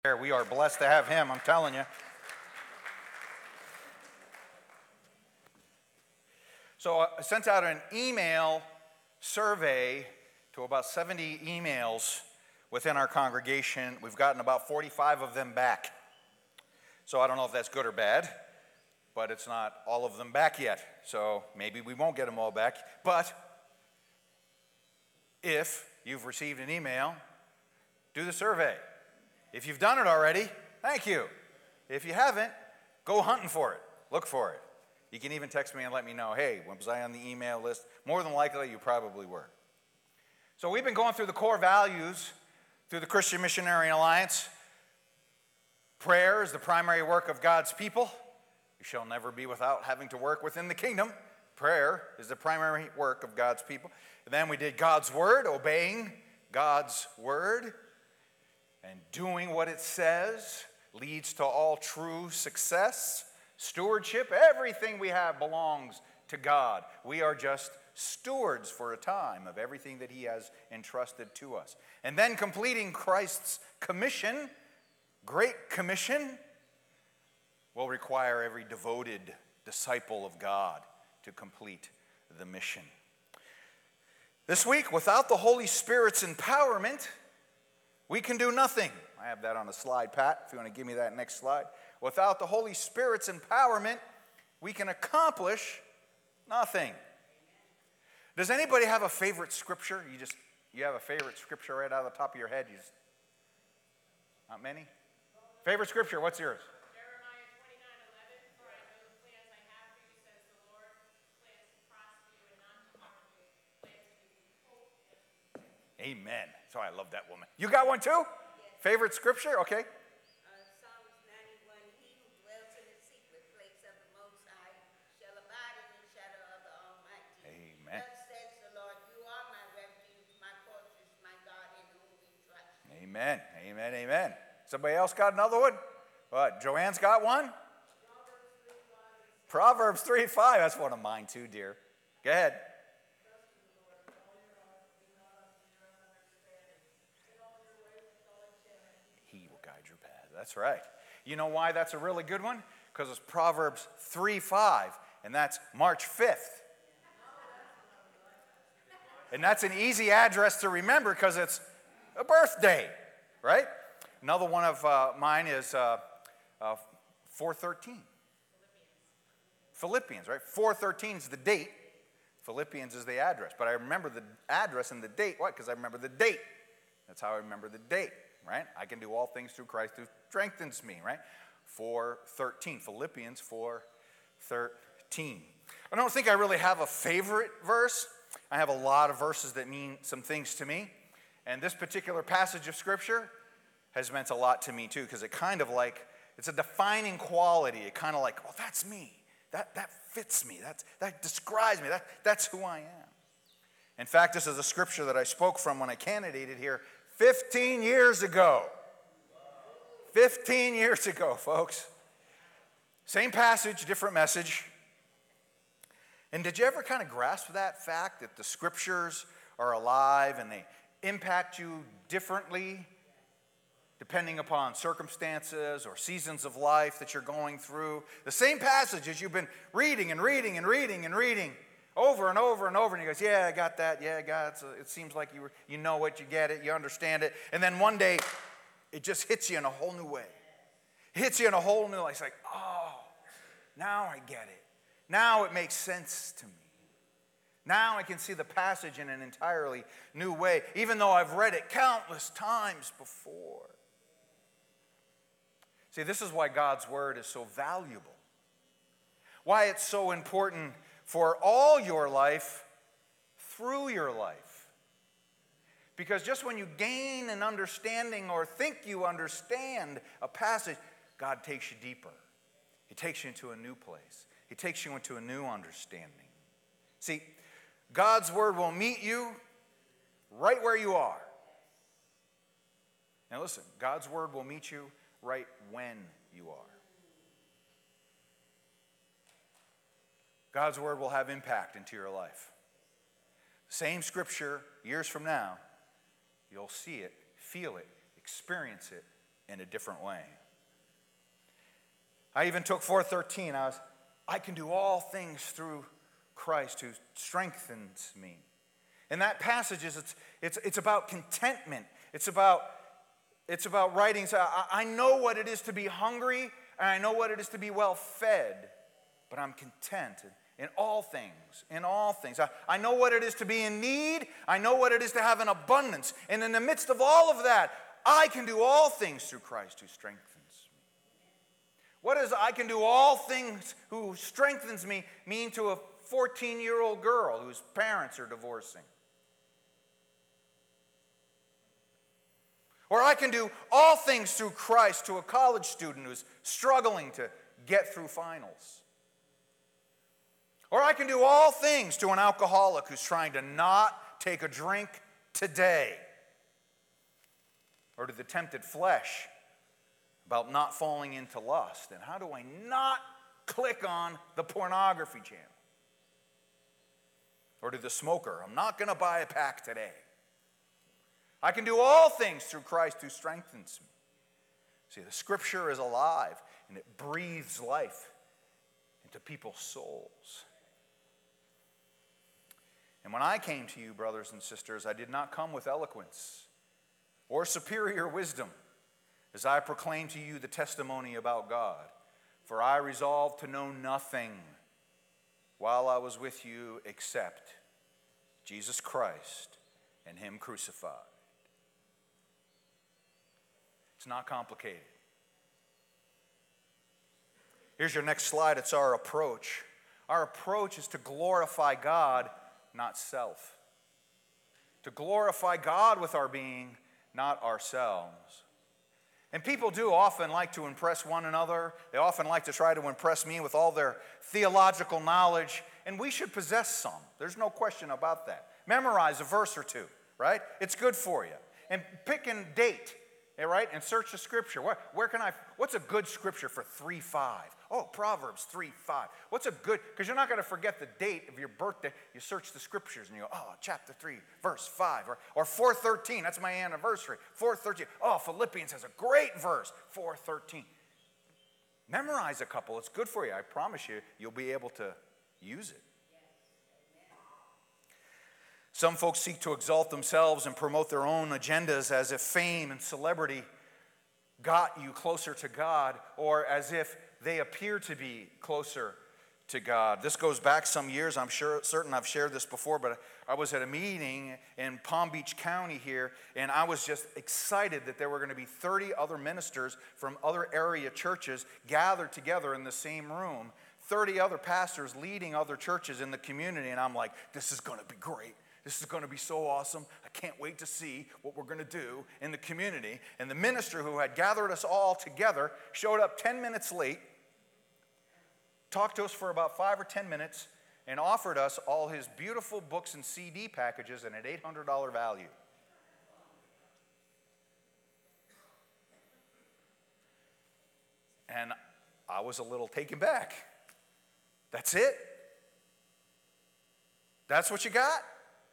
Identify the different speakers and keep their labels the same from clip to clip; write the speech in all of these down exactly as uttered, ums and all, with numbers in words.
Speaker 1: We are blessed to have him, I'm telling you. So I sent out an email survey to about seventy emails within our congregation. We've gotten about forty-five of them back. So I don't know if that's good or bad, but it's not all of them back yet. So maybe we won't get them all back. But if you've received an email, do the survey. If you've done it already, thank you. If you haven't, go hunting for it. Look for it. You can even text me and let me know, hey, was I on the email list? More than likely, you probably were. So we've been going through the core values through the Christian Missionary Alliance. Prayer is the primary work of God's people. You shall never be without having to work within the kingdom. Prayer is the primary work of God's people. And then we did God's word, obeying God's word. And doing what it says leads to all true success. Stewardship, everything we have belongs to God. We are just stewards for a time of everything that he has entrusted to us. And then completing Christ's commission, Great Commission, will require every devoted disciple of God to complete the mission. This week, without the Holy Spirit's empowerment, we can do nothing. I have that on the slide, Pat, if you want to give me that next slide. Without the Holy Spirit's empowerment, we can accomplish nothing. Does anybody have a favorite scripture? You just, you have a favorite scripture right out of the top of your head? You just, not many? Favorite scripture, what's yours?
Speaker 2: Jeremiah twenty-nine eleven, for I know the plans I have for you, says the Lord, plans to prosper you and not to harm you, plans to give you hope and peace.
Speaker 1: Amen. So I love that woman. You got one too?
Speaker 3: Yes.
Speaker 1: Favorite scripture? Okay.
Speaker 3: Uh, Psalms ninety-one, he who dwells in the secret place of the Most High shall abide in the shadow of the Almighty.
Speaker 1: Amen.
Speaker 3: Thus says the Lord, you are my refuge, my fortress, my God in whom we trust.
Speaker 1: Amen. Amen. Amen. Somebody else got another one? What? Joanne's got one? Proverbs three five. That's one of mine too, dear. Go ahead. He will guide your path. That's right. You know why that's a really good one? Because it's Proverbs three five, and that's March fifth. And that's an easy address to remember because it's a birthday, right? Another one of uh, mine is uh, uh, four thirteen. Philippians, right? four thirteen is the date. Philippians is the address. But I remember the address and the date. Why? Because I remember the date. That's how I remember the date, right? I can do all things through Christ who strengthens me, right? four thirteen. Philippians four thirteen. I don't think I really have a favorite verse. I have a lot of verses that mean some things to me. And this particular passage of Scripture has meant a lot to me too, because it kind of like, it's a defining quality. It kind of like, oh, that's me. That that fits me. That's, that describes me. That, that's who I am. In fact, this is a scripture that I spoke from when I candidated here fifteen years ago. fifteen years ago, folks. Same passage, different message. And did you ever kind of grasp that fact that the scriptures are alive and they impact you differently depending upon circumstances or seasons of life that you're going through? The same passages you've been reading and reading and reading and reading over and over and over, and you go, yeah, I got that, yeah, I got it. So it seems like you, were, you know it, you get it, you understand it, and then one day, it just hits you in a whole new way. It hits you in a whole new way. It's like, oh, now I get it. Now it makes sense to me. Now I can see the passage in an entirely new way, even though I've read it countless times before. See, this is why God's word is so valuable. Why it's so important for all your life, through your life. Because just when you gain an understanding or think you understand a passage, God takes you deeper. He takes you into a new place. He takes you into a new understanding. See, God's word will meet you right where you are. Now listen, God's word will meet you right when you are. God's word will have impact into your life. Same scripture, years from now, you'll see it, feel it, experience it in a different way. I even took four thirteen. I was, I can do all things through Christ who strengthens me. And that passage is, it's, it's, it's about contentment. It's about, it's about writing. So I, I know what it is to be hungry, and I know what it is to be well fed, but I'm content in, in all things, in all things. I, I know what it is to be in need. I know what it is to have an abundance. And in the midst of all of that, I can do all things through Christ who strengthens me. What does I can do all things who strengthens me mean to a fourteen-year-old girl whose parents are divorcing? Or I can do all things through Christ to a college student who's struggling to get through finals. Or I can do all things to an alcoholic who's trying to not take a drink today. Or to the tempted flesh about not falling into lust. And how do I not click on the pornography channel? Or to the smoker, I'm not going to buy a pack today. I can do all things through Christ who strengthens me. See, the Scripture is alive, and it breathes life into people's souls. And when I came to you, brothers and sisters, I did not come with eloquence or superior wisdom, as I proclaim to you the testimony about God. For I resolved to know nothing while I was with you except Jesus Christ and Him crucified. It's not complicated. Here's your next slide. It's our approach. Our approach is to glorify God, not self. To glorify God with our being, not ourselves. And people do often like to impress one another. They often like to try to impress me with all their theological knowledge. And we should possess some. There's no question about that. Memorize a verse or two, right? It's good for you. And pick and date. Right? And search the Scripture. Where, where can I, what's a good Scripture for three five? Oh, Proverbs three five. What's a good, because you're not going to forget the date of your birthday. You search the Scriptures and you go, oh, chapter three, verse five. Or, or four thirteen, that's my anniversary. four thirteen. Oh, Philippians has a great verse, four thirteen. Memorize a couple. It's good for you. I promise you, you'll be able to use it. Some folks seek to exalt themselves and promote their own agendas as if fame and celebrity got you closer to God, or as if they appear to be closer to God. This goes back some years. I'm sure, certain I've shared this before, but I was at a meeting in Palm Beach County here, and I was just excited that there were going to be thirty other ministers from other area churches gathered together in the same room. thirty other pastors leading other churches in the community, and I'm like, this is going to be great. This is going to be so awesome. I can't wait to see what we're going to do in the community. And the minister who had gathered us all together showed up ten minutes late, talked to us for about five or ten minutes, and offered us all his beautiful books and C D packages at an eight hundred dollars value. And I was a little taken back. That's it? That's what you got?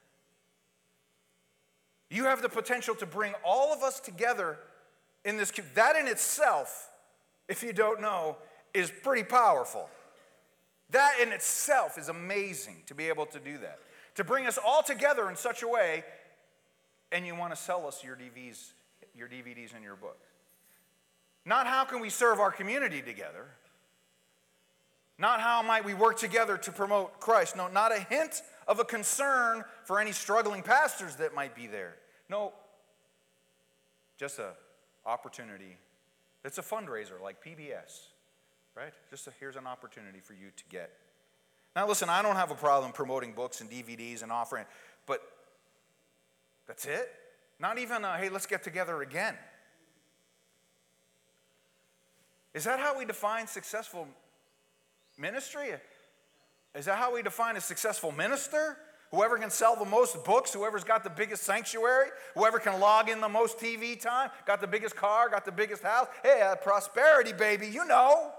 Speaker 1: You have the potential to bring all of us together in this. That in itself, if you don't know, is pretty powerful. That in itself is amazing to be able to do that. To bring us all together in such a way, and you want to sell us your D V Ds, your D V Ds and your book. Not how can we serve our community together. Not how might we work together to promote Christ. No, not a hint of a concern for any struggling pastors that might be there. No, just an opportunity. It's a fundraiser like P B S, right? Just a, here's an opportunity for you to get. Now listen, I don't have a problem promoting books and D V Ds and offering, but that's it? Not even a, hey, let's get together again. Is that how we define successful ministry? Is that how we define a successful minister? Whoever can sell the most books, whoever's got the biggest sanctuary, whoever can log in the most T V time, got the biggest car, got the biggest house. Hey, uh, prosperity, baby, you know.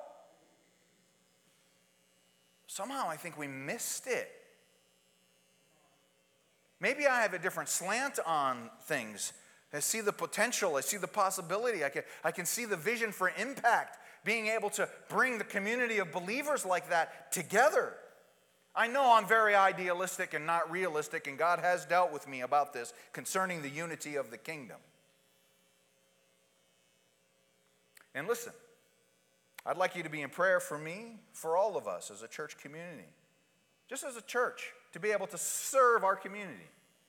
Speaker 1: Somehow I think we missed it. Maybe I have a different slant on things, I see the potential. I see the possibility. I can, I can see the vision for impact, being able to bring the community of believers like that together. I know I'm very idealistic and not realistic, and God has dealt with me about this concerning the unity of the kingdom. And listen, I'd like you to be in prayer for me, for all of us as a church community, just as a church, to be able to serve our community.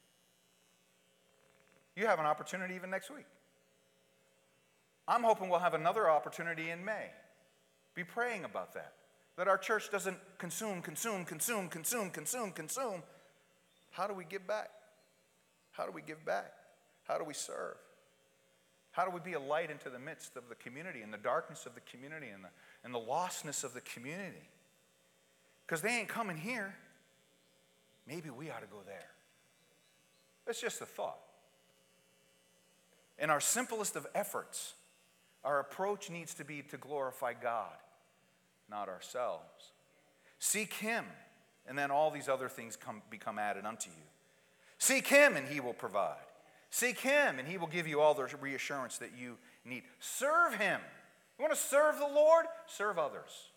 Speaker 1: You have an opportunity even next week. I'm hoping we'll have another opportunity in May. Be praying about that. That our church doesn't consume, consume, consume, consume, consume, consume. How do we give back? How do we give back? How do we serve? How do we be a light into the midst of the community and the darkness of the community and the, and the lostness of the community? Because they ain't coming here. Maybe we ought to go there. That's just a thought. In our simplest of efforts, our approach needs to be to glorify God, not ourselves. Seek Him, and then all these other things come, become added unto you. Seek Him, and He will provide. Seek Him, and He will give you all the reassurance that you need. Serve Him. You want to serve the Lord? Serve others.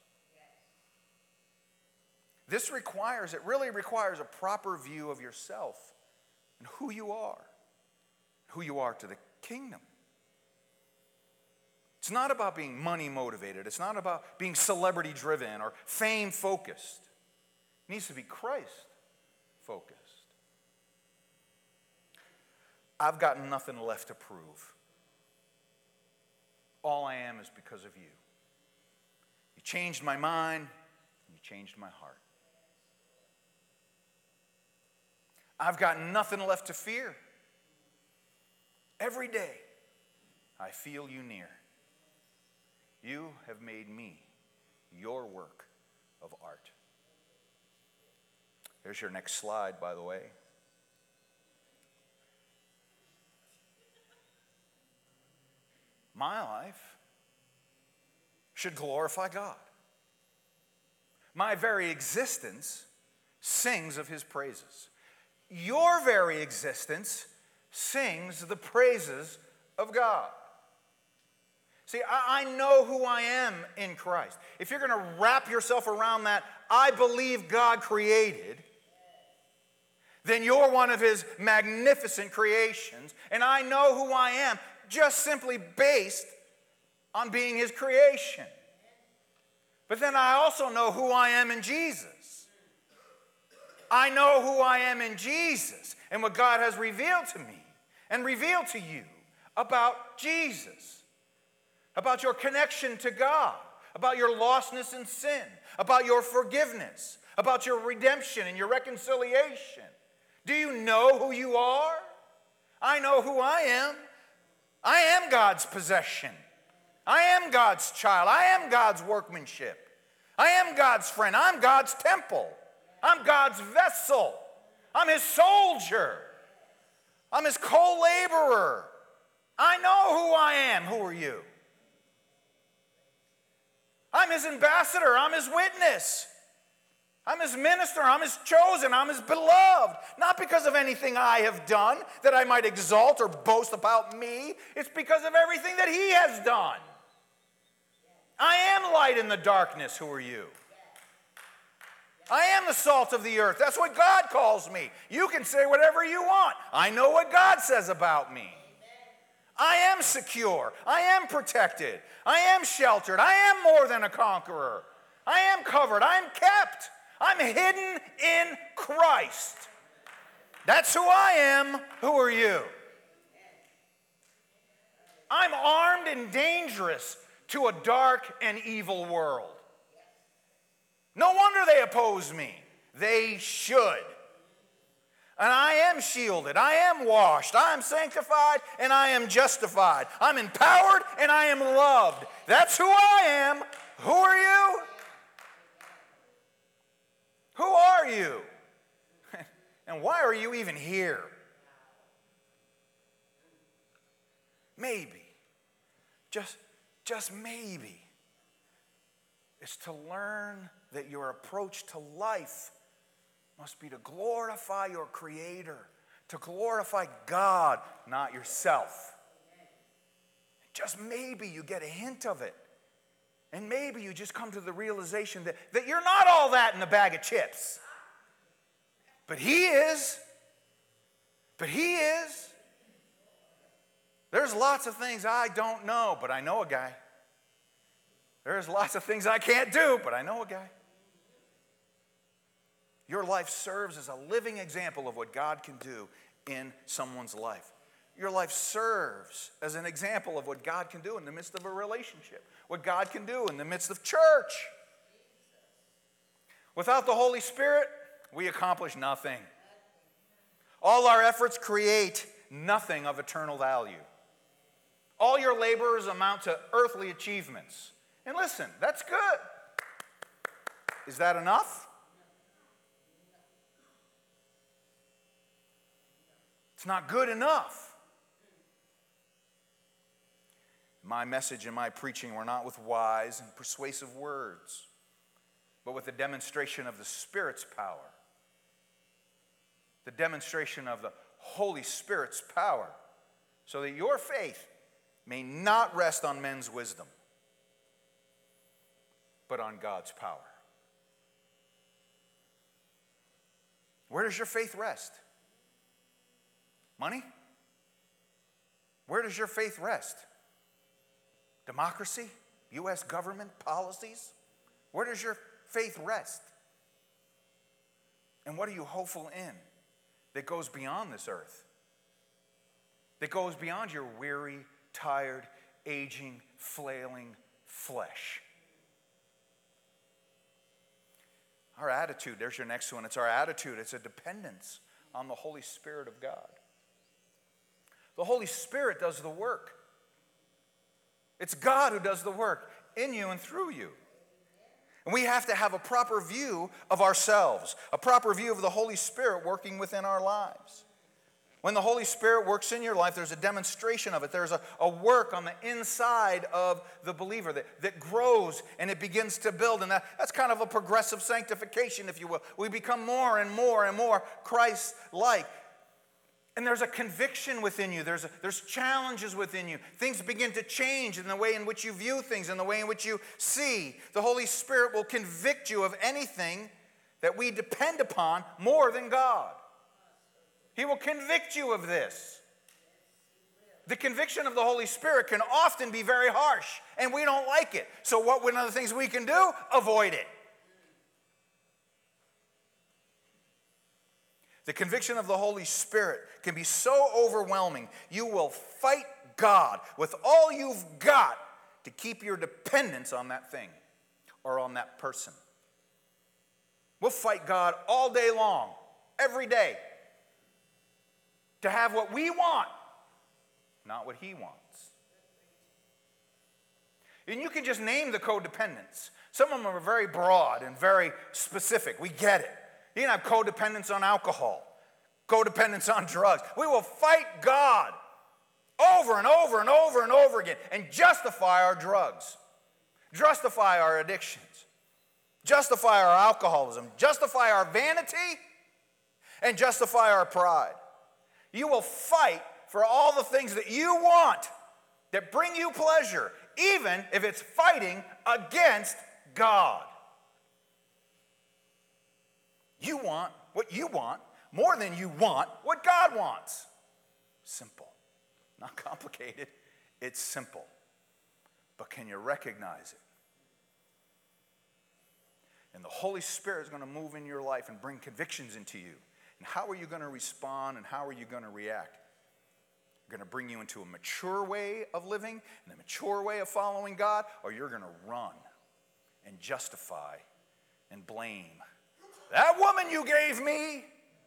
Speaker 1: This requires, it really requires a proper view of yourself and who you are, who you are to the kingdom. It's not about being money motivated. It's not about being celebrity driven or fame focused. It needs to be Christ focused. I've got nothing left to prove. All I am is because of you. You changed my mind, and you changed my heart. I've got nothing left to fear. Every day, I feel you near. You have made me your work of art. There's your next slide, by the way. My life should glorify God. My very existence sings of His praises. Your very existence sings the praises of God. See, I, I know who I am in Christ. If you're going to wrap yourself around that, I believe God created, then you're one of His magnificent creations, and I know who I am just simply based on being His creation. But then I also know who I am in Jesus. I know who I am in Jesus and what God has revealed to me and revealed to you about Jesus, about your connection to God, about your lostness in sin, about your forgiveness, about your redemption and your reconciliation. Do you know who you are? I know who I am. I am God's possession. I am God's child. I am God's workmanship. I am God's friend. I'm God's temple. I'm God's vessel. I'm His soldier. I'm His co-laborer. I know who I am. Who are you? I'm His ambassador. I'm His witness. I'm His minister. I'm His chosen. I'm His beloved. Not because of anything I have done that I might exalt or boast about me. It's because of everything that He has done. I am light in the darkness. Who are you? I am the salt of the earth. That's what God calls me. You can say whatever you want. I know what God says about me. I am secure. I am protected. I am sheltered. I am more than a conqueror. I am covered. I am kept. I'm hidden in Christ. That's who I am. Who are you? I'm armed and dangerous to a dark and evil world. No wonder they oppose me. They should. And I am shielded. I am washed. I am sanctified and I am justified. I'm empowered and I am loved. That's who I am. Who are you? Who are you? And why are you even here? Maybe, just, just maybe, it's to learn that your approach to life must be to glorify your Creator, to glorify God, not yourself. Just maybe you get a hint of it. And maybe you just come to the realization that, that you're not all that in a bag of chips. But he is. But he is. There's lots of things I don't know, but I know a guy. There's lots of things I can't do, but I know a guy. Your life serves as a living example of what God can do in someone's life. Your life serves as an example of what God can do in the midst of a relationship, what God can do in the midst of church. Without the Holy Spirit, we accomplish nothing. All our efforts create nothing of eternal value. All your labors amount to earthly achievements. And listen, that's good. Is that enough? It's not good enough. My message and my preaching were not with wise and persuasive words, but with the demonstration of the Spirit's power. The demonstration of the Holy Spirit's power, so that your faith may not rest on men's wisdom, but on God's power. Where does your faith rest? Money? Where does your faith rest? Democracy? U S government policies? Where does your faith rest? And what are you hopeful in that goes beyond this earth? That goes beyond your weary, tired, aging, flailing flesh? Our attitude, there's your next one. It's our attitude. It's a dependence on the Holy Spirit of God. The Holy Spirit does the work. It's God who does the work in you and through you. And we have to have a proper view of ourselves, a proper view of the Holy Spirit working within our lives. When the Holy Spirit works in your life, there's a demonstration of it. There's a, a work on the inside of the believer that, that grows and it begins to build. And that, that's kind of a progressive sanctification, if you will. We become more and more and more Christ-like. And there's a conviction within you. There's, a, there's challenges within you. Things begin to change in the way in which you view things, in the way in which you see. The Holy Spirit will convict you of anything that we depend upon more than God. He will convict you of this. The conviction of the Holy Spirit can often be very harsh, and we don't like it. So what one of the things we can do? Avoid it. The conviction of the Holy Spirit can be so overwhelming, you will fight God with all you've got to keep your dependence on that thing or on that person. We'll fight God all day long, every day, to have what we want, not what He wants. And you can just name the codependents. Some of them are very broad and very specific. We get it. You can have codependence on alcohol, codependence on drugs. We will fight God over and over and over and over again and justify our drugs, justify our addictions, justify our alcoholism, justify our vanity, and justify our pride. You will fight for all the things that you want that bring you pleasure, even if it's fighting against God. You want what you want more than you want what God wants. Simple. Not complicated. It's simple. But can you recognize it? And the Holy Spirit is going to move in your life and bring convictions into you. And how are you going to respond and how are you going to react? You're going to bring you into a mature way of living and a mature way of following God, or you're going to run and justify and blame. That woman you gave me.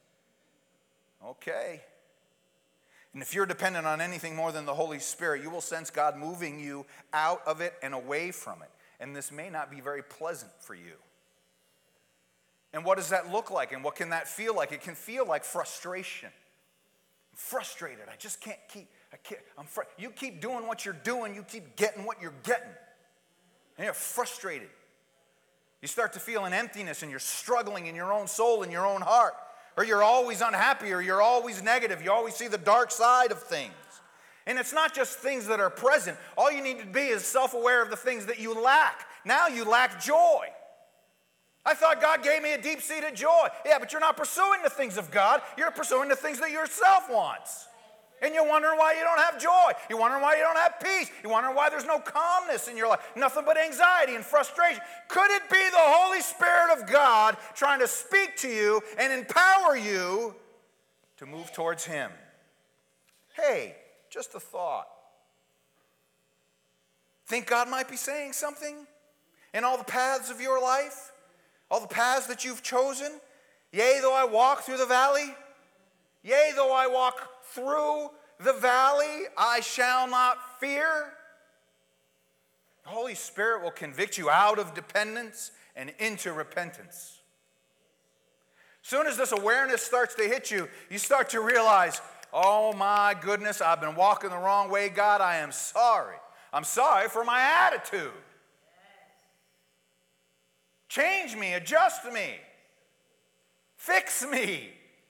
Speaker 1: Okay. And if you're dependent on anything more than the Holy Spirit, you will sense God moving you out of it and away from it. And this may not be very pleasant for you. And what does that look like? And what can that feel like? It can feel like frustration. I'm frustrated. I just can't keep, I can't, I'm fr- you keep doing what you're doing, you keep getting what you're getting. And you're frustrated. You start to feel an emptiness and you're struggling in your own soul and your own heart. or you're always unhappy, or you're always negative. You always see the dark side of things. And it's not just things that are present. All you need to be is self-aware of the things that you lack. Now you lack joy. I thought God gave me a deep-seated joy. Yeah, but you're not pursuing the things of God. You're pursuing the things that yourself wants. And you're wondering why you don't have joy. You're wondering why you don't have peace. You're wondering why there's no calmness in your life. Nothing but anxiety and frustration. Could it be the Holy Spirit of God trying to speak to you and empower you to move towards Him? Hey, just a thought. Think God might be saying something in all the paths of your life? All the paths that you've chosen? Yea, though I walk through the valley. Yea, though I walk through the valley, I shall not fear. The Holy Spirit will convict you out of dependence and into repentance. Soon as this awareness starts to hit you, you start to realize, oh my goodness, I've been walking the wrong way. God, I am sorry. I'm sorry for my attitude. Change me, adjust me, fix me.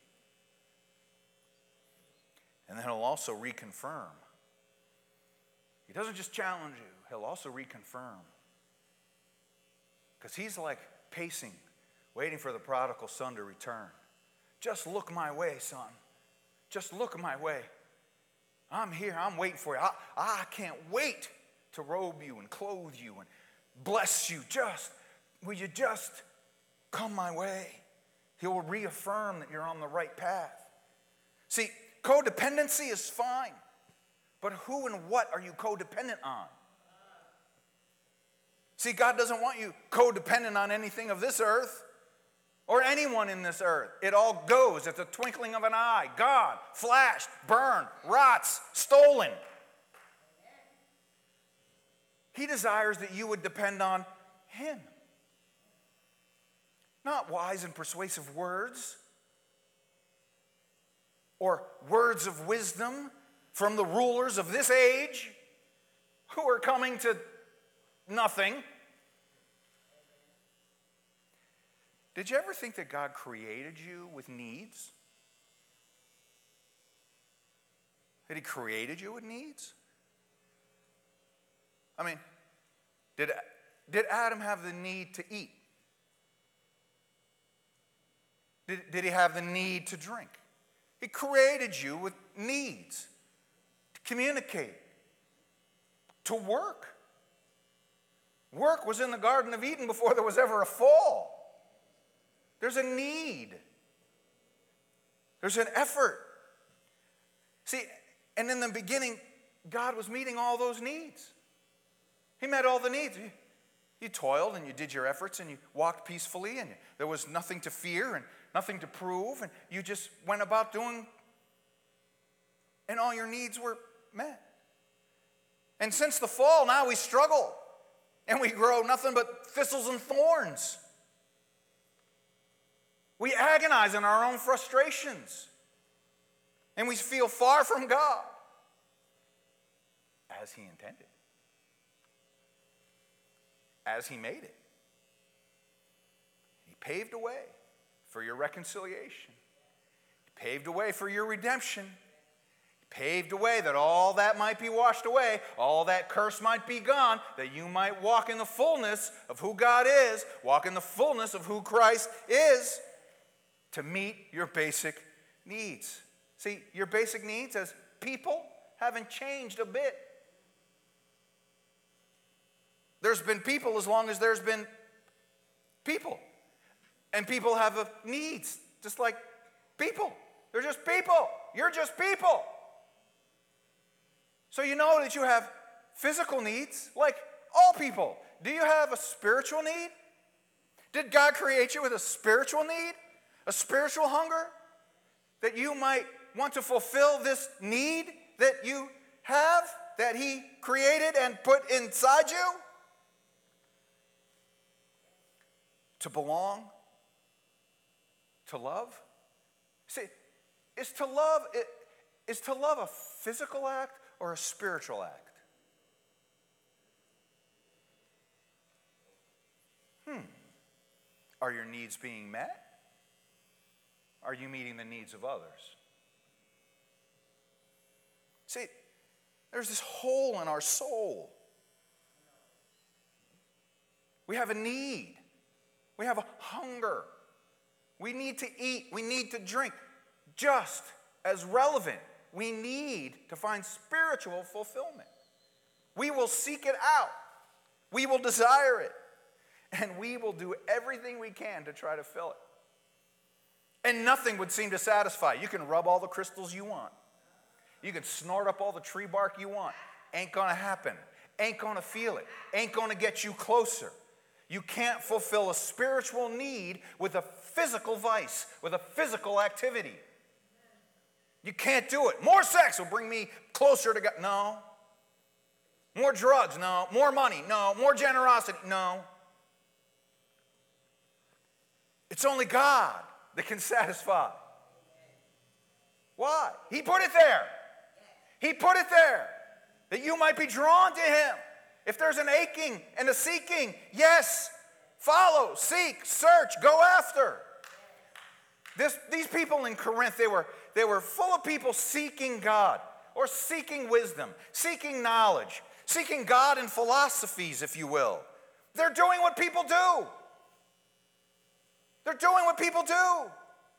Speaker 1: And then He'll also reconfirm. He doesn't just challenge you, He'll also reconfirm. Because He's like pacing, waiting for the prodigal son to return. Just look my way, son. Just look my way. I'm here, I'm waiting for you. I, I can't wait to robe you and clothe you and bless you. Just Will you just come my way? He will reaffirm that you're on the right path. See, codependency is fine, but who and what are you codependent on? See, God doesn't want you codependent on anything of this earth or anyone in this earth. It all goes at the twinkling of an eye. Gone, flashed, burned, rots, stolen. He desires that you would depend on Him. Not wise and persuasive words or words of wisdom from the rulers of this age who are coming to nothing. Did you ever think that God created you with needs? That He created you with needs? I mean, did, did Adam have the need to eat? Did, did he have the need to drink? He created you with needs to communicate, to work. Work was in the Garden of Eden before there was ever a fall. There's a need. There's an effort. See, and in the beginning, God was meeting all those needs. He met all the needs. You, you toiled and you did your efforts and you walked peacefully and there was nothing to fear and nothing to prove, and you just went about doing, and all your needs were met. And since the fall, now we struggle, and we grow nothing but thistles and thorns. We agonize in our own frustrations, and we feel far from God, as He intended, as He made it. He paved a way for your reconciliation. He paved a way for your redemption. He paved a way that all that might be washed away, all that curse might be gone, that you might walk in the fullness of who God is, walk in the fullness of who Christ is, to meet your basic needs. See, your basic needs as people haven't changed a bit. There's been people as long as there's been people. And people have a needs, just like people. They're just people. You're just people. So you know that you have physical needs, like all people. Do you have a spiritual need? Did God create you with a spiritual need? A spiritual hunger? That you might want to fulfill this need that you have, that He created and put inside you? To belong? To love? See, is to love, is to love a physical act or a spiritual act? Hmm. Are your needs being met? are you meeting the needs of others? See, there's this hole in our soul. We have a need. We have a hunger. We need to eat. We need to drink. Just as relevant, we need to find spiritual fulfillment. We will seek it out. We will desire it. And we will do everything we can to try to fill it. And nothing would seem to satisfy. You can rub all the crystals you want. You can snort up all the tree bark you want. Ain't going to happen. Ain't going to feel it. Ain't going to get you closer. You can't fulfill a spiritual need with a physical vice, with a physical activity. You can't do it. More sex will bring me closer to God. No. More drugs? No. More money? No. More generosity? No. It's only God that can satisfy. Why? He put it there. He put it there that you might be drawn to Him. If there's an aching and a seeking, yes, follow, seek, search, go after. This, these people in Corinth, they were, they were full of people seeking God or seeking wisdom, seeking knowledge, seeking God in philosophies, if you will. They're doing what people do. They're doing what people do.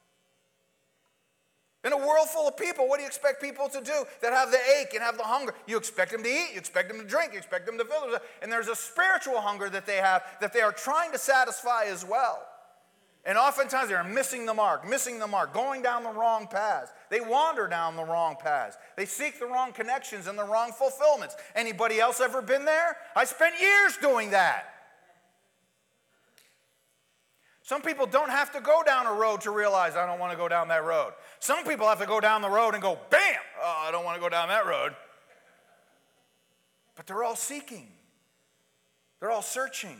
Speaker 1: In a world full of people, what do you expect people to do that have the ache and have the hunger? You expect them to eat, you expect them to drink, you expect them to fill. And there's a spiritual hunger that they have that they are trying to satisfy as well. And oftentimes they're missing the mark, missing the mark, going down the wrong paths. They wander down the wrong paths. They seek the wrong connections and the wrong fulfillments. Anybody else ever been there? I spent years doing that. Some people don't have to go down a road to realize I don't want to go down that road. Some people have to go down the road and go, bam, oh, I don't want to go down that road. But they're all seeking. They're all searching.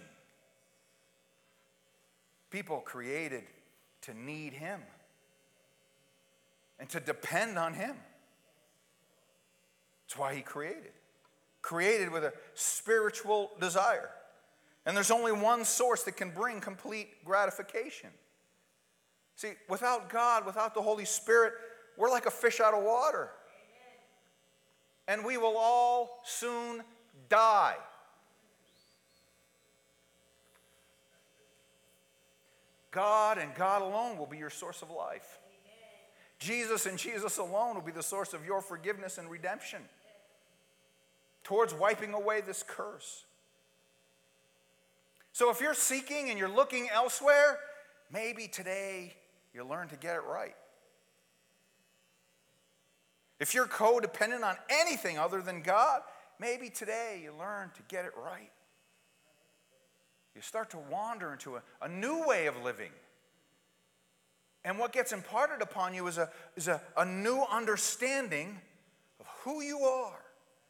Speaker 1: People created to need Him and to depend on Him. That's why He created. Created with a spiritual desire. And there's only one source that can bring complete gratification. See, without God, without the Holy Spirit, we're like a fish out of water. Amen. And we will all soon die. God and God alone will be your source of life. Amen. Jesus and Jesus alone will be the source of your forgiveness and redemption towards wiping away this curse. So if you're seeking and you're looking elsewhere, maybe today you learn to get it right. If you're codependent on anything other than God, maybe today you learn to get it right. You start to wander into a, a new way of living. And what gets imparted upon you is, a, is a, a new understanding of who you are.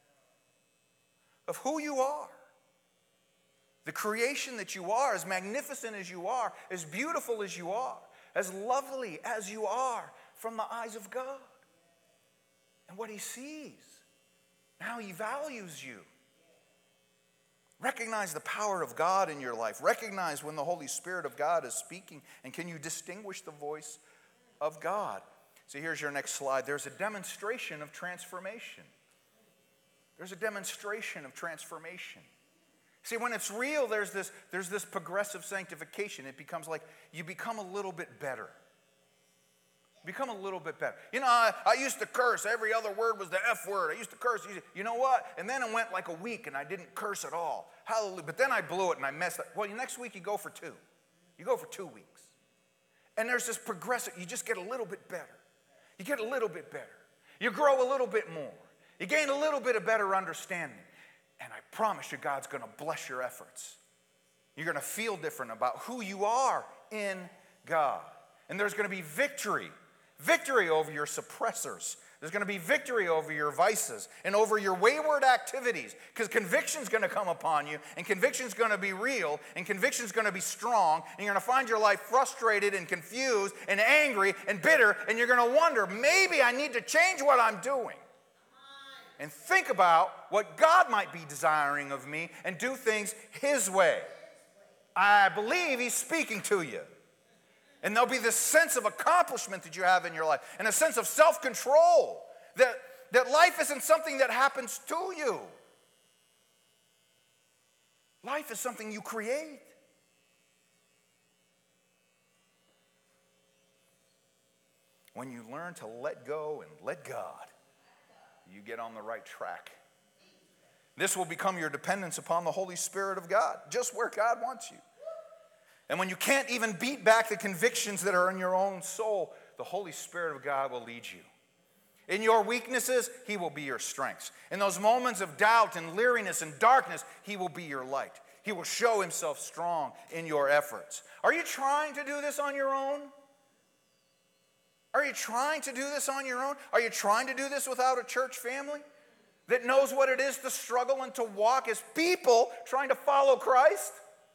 Speaker 1: Of who you are. The creation that you are, as magnificent as you are, as beautiful as you are, as lovely as you are from the eyes of God. And what He sees, now He values you. Recognize the power of God in your life. Recognize when the Holy Spirit of God is speaking, and can you distinguish the voice of God? So here's your next slide. There's a demonstration of transformation. There's a demonstration of transformation. See, when it's real, there's this, there's this progressive sanctification. It becomes like you become a little bit better. Become a little bit better. You know, I, I used to curse. Every other word was the F word. I used to curse. You know what? And then it went like a week and I didn't curse at all. Hallelujah. But then I blew it and I messed up. Well, next week you go for two. You go for two weeks. And there's this progressive, you just get a little bit better. You get a little bit better. You grow a little bit more. You gain a little bit of better understanding. And I promise you, God's going to bless your efforts. You're going to feel different about who you are in God. And there's going to be victory. Victory over your suppressors. There's going to be victory over your vices and over your wayward activities. Because conviction's going to come upon you. And conviction's going to be real. And conviction's going to be strong. And you're going to find your life frustrated and confused and angry and bitter. And you're going to wonder, maybe I need to change what I'm doing. And think about what God might be desiring of me and do things His way. I believe He's speaking to you. And there'll be this sense of accomplishment that you have in your life and a sense of self-control that, that life isn't something that happens to you. Life is something you create. When you learn to let go and let God, you get on the right track. This will become your dependence upon the Holy Spirit of God, just where God wants you. And when you can't even beat back the convictions that are in your own soul, the Holy Spirit of God will lead you. In your weaknesses, He will be your strengths. In those moments of doubt and leeriness and darkness, He will be your light. He will show Himself strong in your efforts. Are you trying to do this on your own? Are you trying to do this on your own? Are you trying to do this without a church family that knows what it is to struggle and to walk as people trying to follow Christ?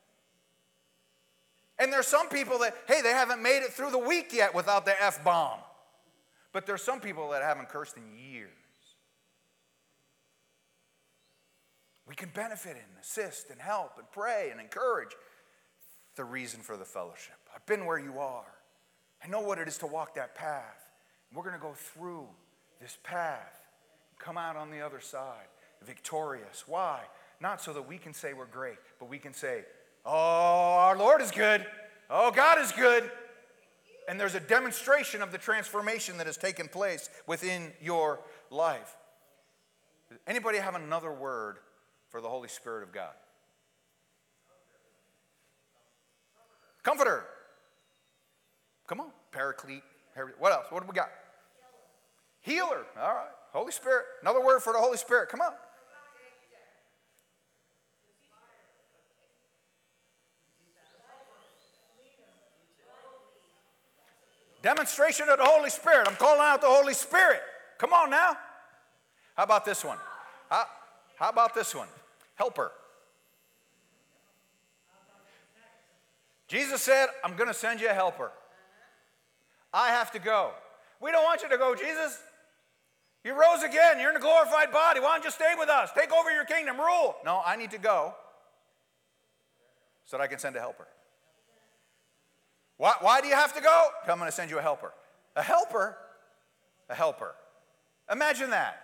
Speaker 1: And there's some people that, hey, they haven't made it through the week yet without the F-bomb. But there's some people that haven't cursed in years. We can benefit and assist and help and pray and encourage. The reason for the fellowship. I've been where you are. I know what it is to walk that path. We're going to go through this path, come out on the other side, victorious. Why? Not so that we can say we're great, but we can say, oh, our Lord is good. Oh, God is good. And there's a demonstration of the transformation that has taken place within your life. Anybody have another word for the Holy Spirit of God? Comforter. Come on. Paraclete. What else? What do we got? Healer. All right. Holy Spirit. Another word for the Holy Spirit. Come on. Demonstration of the Holy Spirit. I'm calling out the Holy Spirit. Come on now. How about this one? How, how about this one? Helper. Jesus said, I'm going to send you a helper. I have to go. We don't want you to go, Jesus. You rose again. You're in a glorified body. Why don't you stay with us? Take over your kingdom. Rule. No, I need to go so that I can send a helper. Why, why do you have to go? I'm going to send you a helper. A helper? A helper. Imagine that.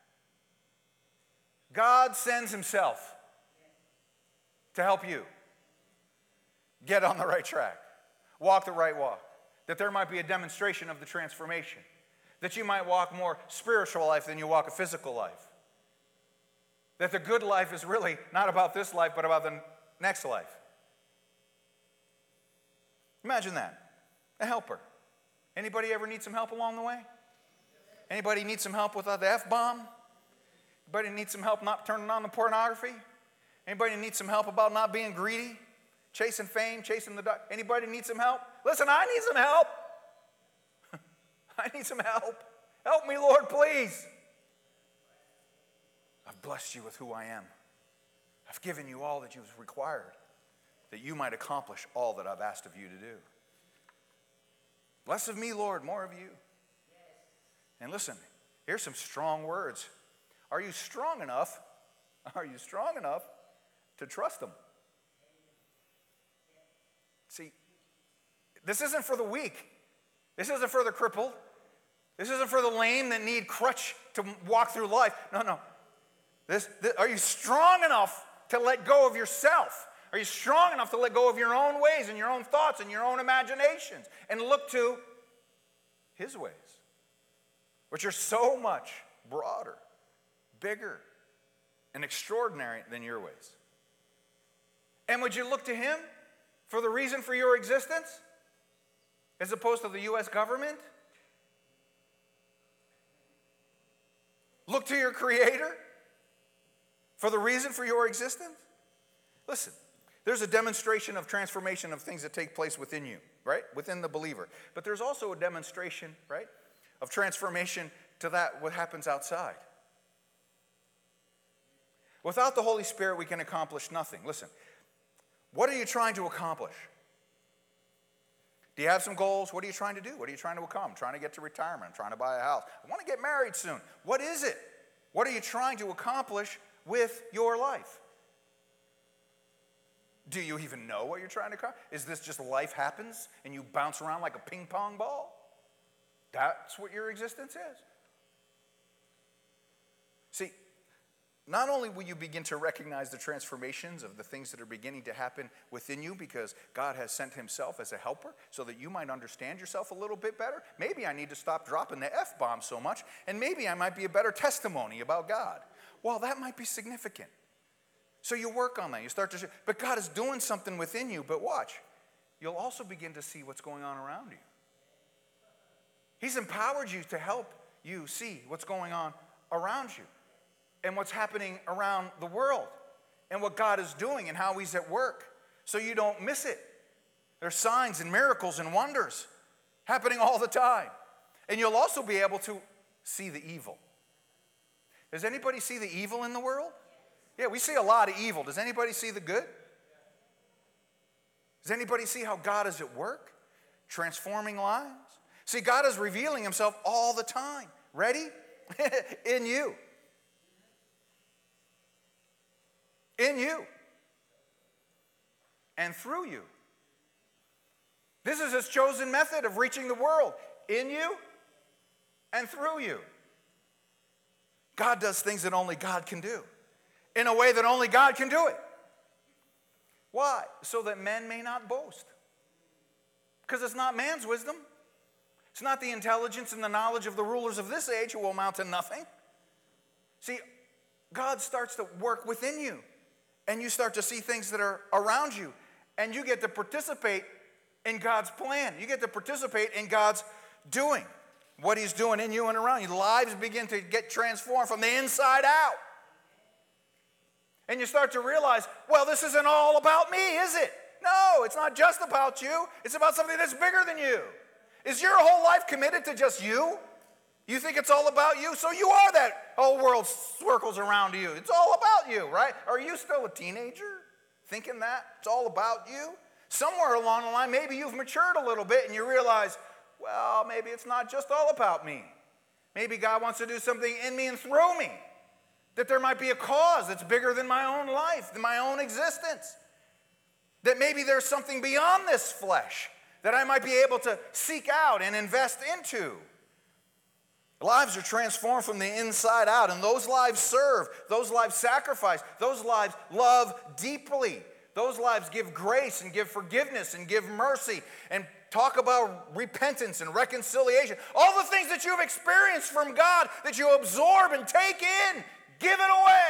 Speaker 1: God sends Himself to help you get on the right track, walk the right walk, that there might be a demonstration of the transformation, that you might walk more spiritual life than you walk a physical life, that the good life is really not about this life but about the next life. Imagine that. A helper. Anybody ever need some help along the way? Anybody need some help with the F-bomb? Anybody need some help not turning on the pornography? Anybody need some help about not being greedy? Chasing fame, chasing the dark? Anybody need some help? Listen, I need some help. I need some help. Help me, Lord, please. I've blessed you with who I am. I've given you all that you've required, that you might accomplish all that I've asked of you to do. Less of me, Lord, more of you. And listen, here's some strong words. Are you strong enough? Are you strong enough to trust Him? See, this isn't for the weak. This isn't for the crippled. This isn't for the lame that need crutch to walk through life. No, no. This, this, are you strong enough to let go of yourself? Are you strong enough to let go of your own ways and your own thoughts and your own imaginations and look to His ways, which are so much broader, bigger, and extraordinary than your ways? And would you look to Him for the reason for your existence as opposed to the U S government? Look to your Creator for the reason for your existence? Listen, there's a demonstration of transformation of things that take place within you, right? Within the believer. But there's also a demonstration, right, of transformation to that what happens outside. Without the Holy Spirit, we can accomplish nothing. Listen, what are you trying to accomplish? Do you have some goals? What are you trying to do? What are you trying to accomplish? I'm trying to get to retirement. I'm trying to buy a house. I want to get married soon. What is it? What are you trying to accomplish with your life? Do you even know what you're trying to accomplish? Is this just life happens and you bounce around like a ping pong ball? That's what your existence is. See, not only will you begin to recognize the transformations of the things that are beginning to happen within you because God has sent himself as a helper so that you might understand yourself a little bit better. Maybe I need to stop dropping the F-bomb so much, and maybe I might be a better testimony about God. Well, that might be significant. So you work on that. You start to, but God is doing something within you. But watch, you'll also begin to see what's going on around you. He's empowered you to help you see what's going on around you and what's happening around the world and what God is doing and how he's at work so you don't miss it. There's signs and miracles and wonders happening all the time. And you'll also be able to see the evil. Does anybody see the evil in the world? Yeah, we see a lot of evil. Does anybody see the good? Does anybody see how God is at work? Transforming lives? See, God is revealing himself all the time. Ready? In you. In you. And through you. This is his chosen method of reaching the world. In you and through you. God does things that only God can do. In a way that only God can do it. Why? So that men may not boast. Because it's not man's wisdom. It's not the intelligence and the knowledge of the rulers of this age who will amount to nothing. See, God starts to work within you. And you start to see things that are around you. And you get to participate in God's plan. You get to participate in God's doing. What he's doing in you and around you. Lives begin to get transformed from the inside out. And you start to realize, well, this isn't all about me, is it? No, it's not just about you. It's about something that's bigger than you. Is your whole life committed to just you? You think it's all about you? So you are that whole world circles around you. It's all about you, right? Are you still a teenager thinking that it's all about you? Somewhere along the line, maybe you've matured a little bit and you realize, well, maybe it's not just all about me. Maybe God wants to do something in me and through me. That there might be a cause that's bigger than my own life, than my own existence. That maybe there's something beyond this flesh that I might be able to seek out and invest into. Lives are transformed from the inside out, and those lives serve, those lives sacrifice, those lives love deeply. Those lives give grace and give forgiveness and give mercy and talk about repentance and reconciliation. All the things that you've experienced from God that you absorb and take in. Give it away.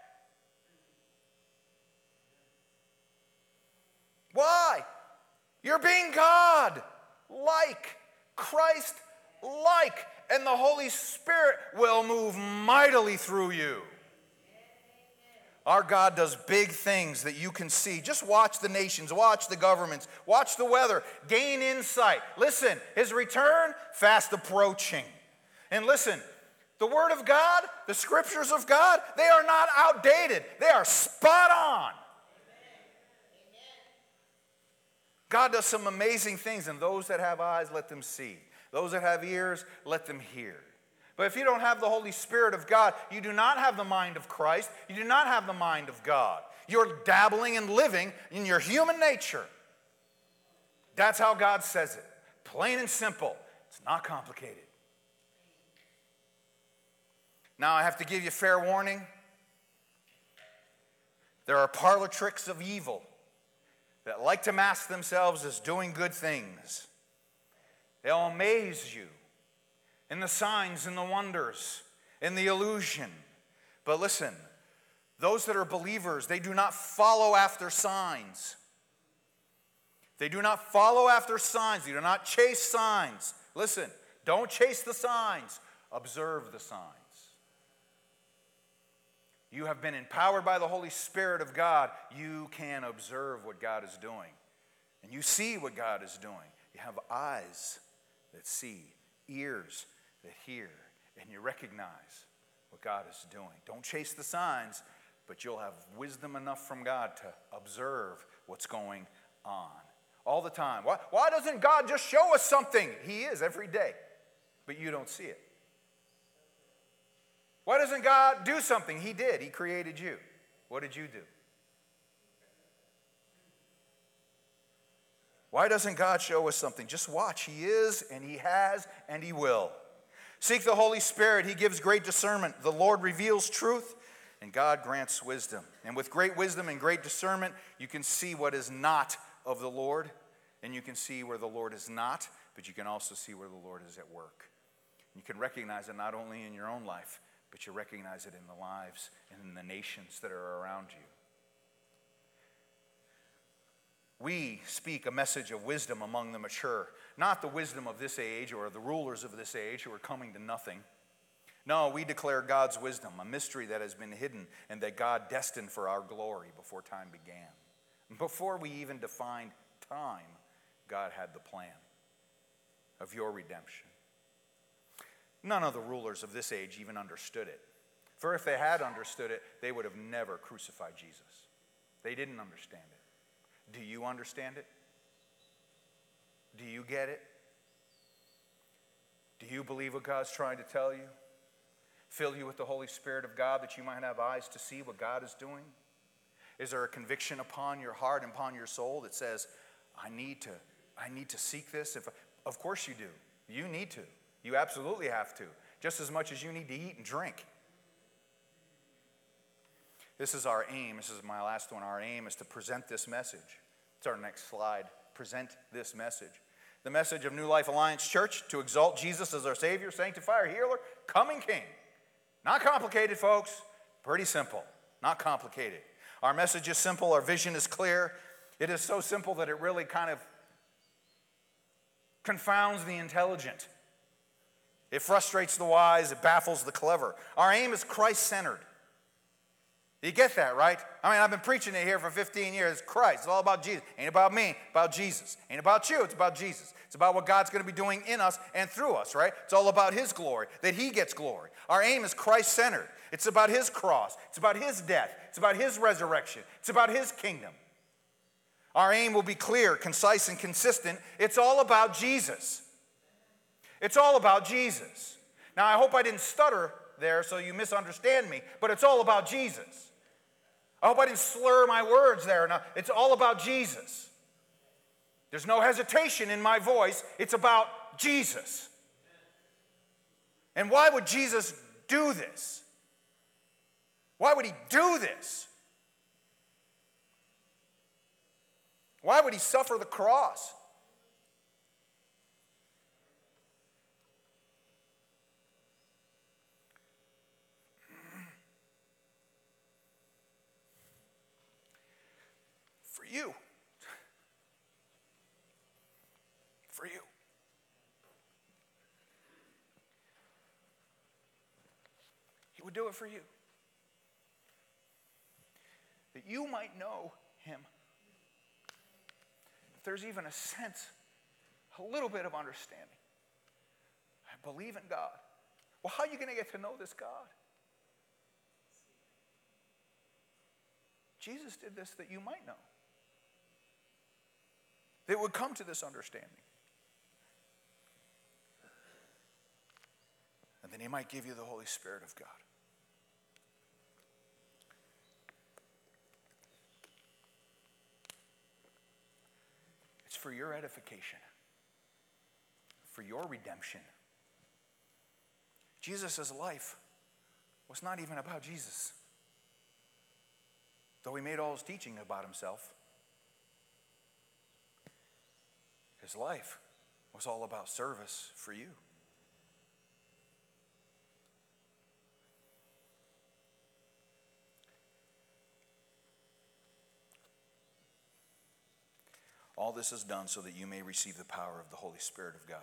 Speaker 1: Why? You're being God-like, Christ-like, and the Holy Spirit will move mightily through you. Our God does big things that you can see. Just watch the nations, watch the governments, watch the weather, gain insight. Listen, his return, fast approaching. And listen, the Word of God, the Scriptures of God, they are not outdated. They are spot on. God does some amazing things, and those that have eyes, let them see. Those that have ears, let them hear. But if you don't have the Holy Spirit of God, you do not have the mind of Christ. You do not have the mind of God. You're dabbling and living in your human nature. That's how God says it. Plain and simple. It's not complicated. Now, I have to give you fair warning. There are parlor tricks of evil that like to mask themselves as doing good things. They'll amaze you in the signs and the wonders, in the illusion. But listen, those that are believers, they do not follow after signs. They do not follow after signs. They do not chase signs. Listen, don't chase the signs. Observe the signs. You have been empowered by the Holy Spirit of God. You can observe what God is doing. And you see what God is doing. You have eyes that see, ears that hear, and you recognize what God is doing. Don't chase the signs, but you'll have wisdom enough from God to observe what's going on. All the time. Why, why doesn't God just show us something? He is every day, but you don't see it. Why doesn't God do something? He did. He created you. What did you do? Why doesn't God show us something? Just watch. He is, and he has, and he will. Seek the Holy Spirit. He gives great discernment. The Lord reveals truth, and God grants wisdom. And with great wisdom and great discernment, you can see what is not of the Lord, and you can see where the Lord is not, but you can also see where the Lord is at work. You can recognize it not only in your own life, but you recognize it in the lives and in the nations that are around you. We speak a message of wisdom among the mature, not the wisdom of this age or the rulers of this age who are coming to nothing. No, we declare God's wisdom, a mystery that has been hidden and that God destined for our glory before time began. Before we even defined time, God had the plan of your redemption. None of the rulers of this age even understood it. For if they had understood it, they would have never crucified Jesus. They didn't understand it. Do you understand it? Do you get it? Do you believe what God's trying to tell you? Fill you with the Holy Spirit of God that you might have eyes to see what God is doing? Is there a conviction upon your heart and upon your soul that says, I need to, I need to seek this? If, of course you do. You need to. You absolutely have to. Just as much as you need to eat and drink. This is our aim. This is my last one. Our aim is to present this message. It's our next slide. Present this message. The message of New Life Alliance Church, to exalt Jesus as our Savior, Sanctifier, Healer, Coming King. Not complicated, folks. Pretty simple. Not complicated. Our message is simple. Our vision is clear. It is so simple that it really kind of confounds the intelligent. It frustrates the wise. It baffles the clever. Our aim is Christ-centered. You get that, right? I mean, I've been preaching it here for fifteen years. It's Christ. It's all about Jesus. Ain't about me, about Jesus. Ain't about you, it's about Jesus. It's about what God's going to be doing in us and through us, right? It's all about his glory, that he gets glory. Our aim is Christ-centered. It's about his cross. It's about his death. It's about his resurrection. It's about his kingdom. Our aim will be clear, concise, and consistent. It's all about Jesus. It's all about Jesus. Now, I hope I didn't stutter there so you misunderstand me, but it's all about Jesus. I hope I didn't slur my words there. No, it's all about Jesus. There's no hesitation in my voice. It's about Jesus. And why would Jesus do this? Why would he do this? Why would he suffer the cross? For you. For you. He would do it for you. That you might know him. If there's even a sense, a little bit of understanding. I believe in God. Well, how are you going to get to know this God? Jesus did this that you might know. That would come to this understanding. And then he might give you the Holy Spirit of God. It's for your edification. For your redemption. Jesus' life was not even about Jesus. Though he made all his teaching about himself. His life was all about service for you. All this is done so that you may receive the power of the Holy Spirit of God.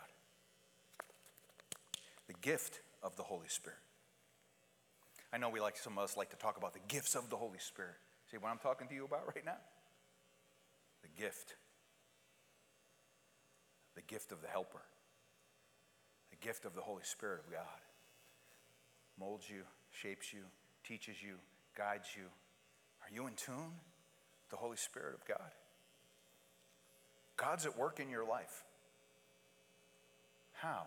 Speaker 1: The gift of the Holy Spirit. I know we like, some of us like to talk about the gifts of the Holy Spirit. See what I'm talking to you about right now? The gift. The gift of the helper. The gift of the Holy Spirit of God. Molds you, shapes you, teaches you, guides you. Are you in tune with the Holy Spirit of God? God's at work in your life. How?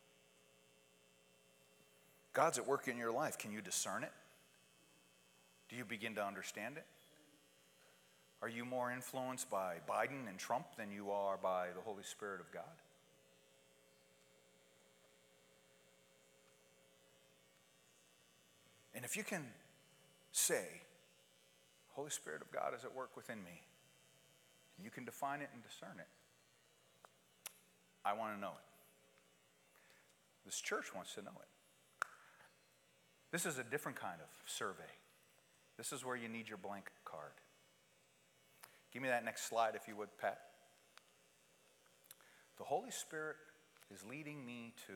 Speaker 1: God's at work in your life. Can you discern it? Do you begin to understand it? Are you more influenced by Biden and Trump than you are by the Holy Spirit of God? And if you can say, Holy Spirit of God is at work within me, and you can define it and discern it, I want to know it. This church wants to know it. This is a different kind of survey. This is where you need your blank card. Give me that next slide if you would, Pat. The Holy Spirit is leading me to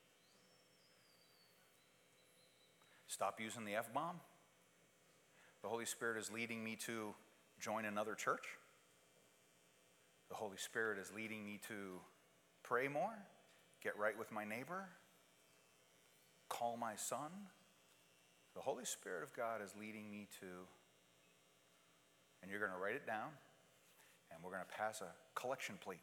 Speaker 1: stop using the F-bomb. The Holy Spirit is leading me to join another church. The Holy Spirit is leading me to pray more, get right with my neighbor, call my son. The Holy Spirit of God is leading me to, and you're going to write it down, and we're going to pass a collection plate.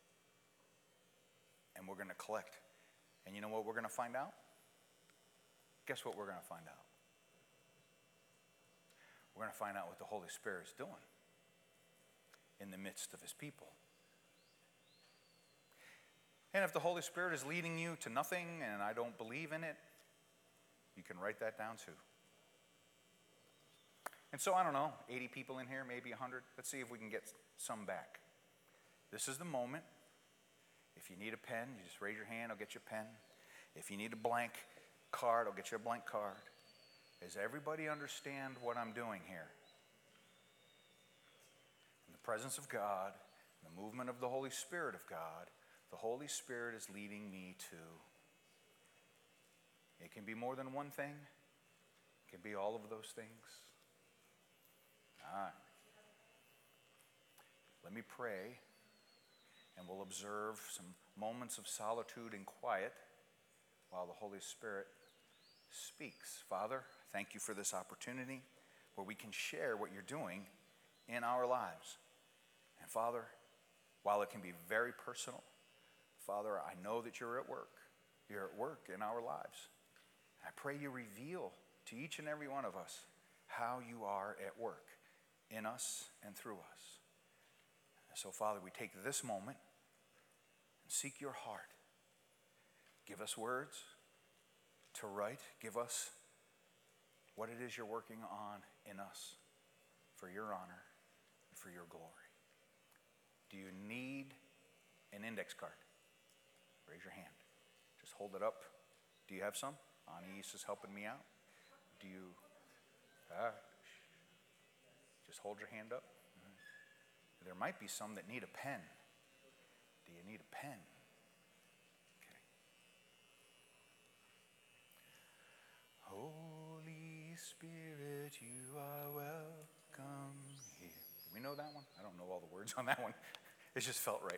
Speaker 1: And we're going to collect. And you know what we're going to find out? Guess what we're going to find out? We're going to find out what the Holy Spirit is doing in the midst of his people. And if the Holy Spirit is leading you to nothing and I don't believe in it, you can write that down too. And so, I don't know, eighty people in here, maybe one hundred. Let's see if we can get some back. This is the moment. If you need a pen, you just raise your hand, I'll get you a pen. If you need a blank card, I'll get you a blank card. Does everybody understand what I'm doing here? In the presence of God, in the movement of the Holy Spirit of God, the Holy Spirit is leading me to. It can be more than one thing. It can be all of those things. All right. Let me pray, and we'll observe some moments of solitude and quiet while the Holy Spirit speaks. Father, thank you for this opportunity where we can share what you're doing in our lives. And Father, while it can be very personal, Father, I know that you're at work. You're at work in our lives. I pray you reveal to each and every one of us how you are at work in us and through us. So, Father, we take this moment and seek your heart. Give us words to write. Give us what it is you're working on in us for your honor and for your glory. Do you need an index card? Raise your hand. Just hold it up. Do you have some? Anais is helping me out. Do you? Ah, just hold your hand up. There might be some that need a pen. Do you need a pen? Okay. Holy Spirit, you are welcome here. Do we know that one? I don't know all the words on that one. It just felt right.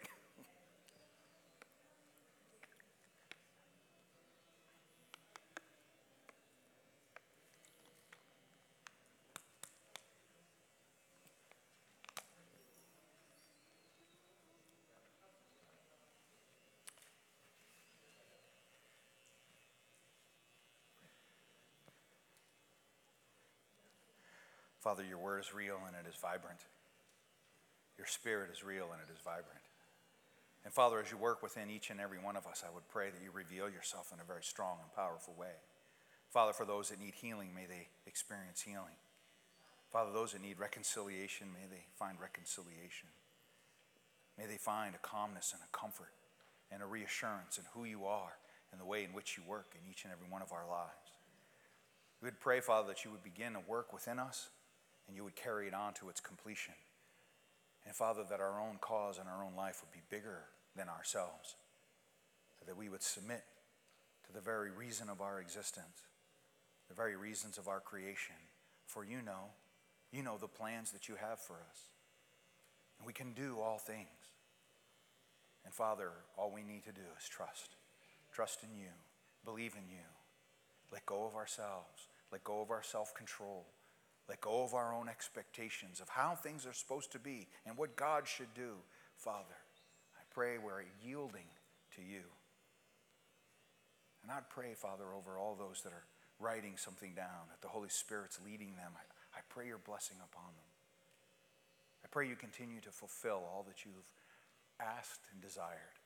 Speaker 1: Father, your word is real and it is vibrant. Your spirit is real and it is vibrant. And Father, as you work within each and every one of us, I would pray that you reveal yourself in a very strong and powerful way. Father, for those that need healing, may they experience healing. Father, those that need reconciliation, may they find reconciliation. May they find a calmness and a comfort and a reassurance in who you are and the way in which you work in each and every one of our lives. We would pray, Father, that you would begin to work within us and you would carry it on to its completion. And Father, that our own cause and our own life would be bigger than ourselves. That we would submit to the very reason of our existence, the very reasons of our creation. For you know, you know the plans that you have for us. And we can do all things. And Father, all we need to do is trust. Trust in you. Believe in you. Let go of ourselves. Let go of our self-control. Let go of our own expectations of how things are supposed to be and what God should do. Father, I pray we're yielding to you. And I'd pray, Father, over all those that are writing something down, that the Holy Spirit's leading them. I, I pray your blessing upon them. I pray you continue to fulfill all that you've asked and desired.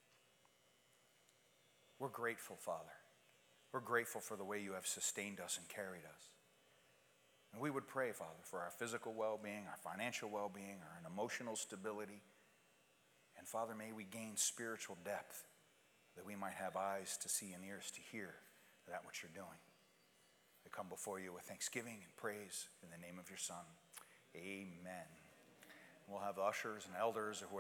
Speaker 1: We're grateful, Father. We're grateful for the way you have sustained us and carried us. And we would pray, Father, for our physical well-being, our financial well-being, our emotional stability. And Father, may we gain spiritual depth, that we might have eyes to see and ears to hear that which you're doing. We come before you with thanksgiving and praise in the name of your Son. Amen. We'll have ushers and elders or whoever